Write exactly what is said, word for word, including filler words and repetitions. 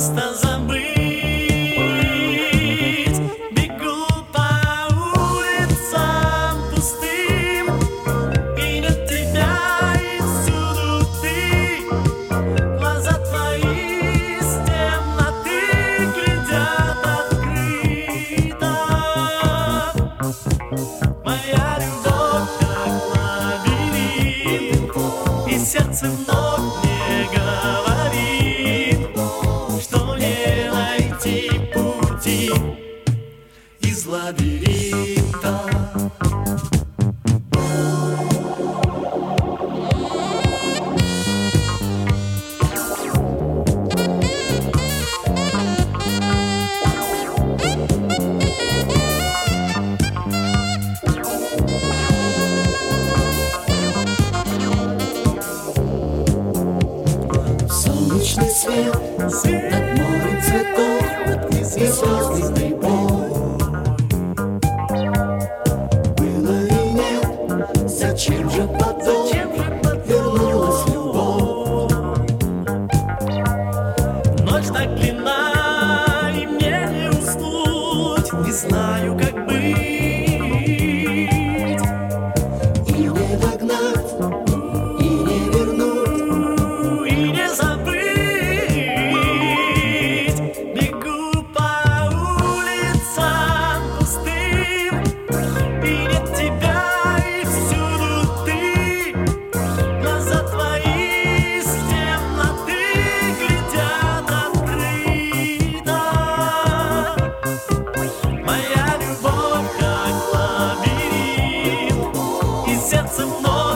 просто забыть. Бегу по улицам пустым, и нет тебя, и всюду ты. Глаза твои с темноты глядят открыто. Моя любовь как лабиринт, и сердце вновь мне говорит, что не найти пути из лабиринта. Солнечный свет над морем цветов и звездный прибой. Было и нет, зачем же потом вернулась любовь? Ночь так длинна, и мне не уснуть, не знаю, как быть. И не догнать, и не вернуть, И не забыть. Бегу по улицам пустым, и нет тебя, и всюду ты. Глаза твои с темноты глядят открыто. Моя любовь как лабиринт, и сердце вновь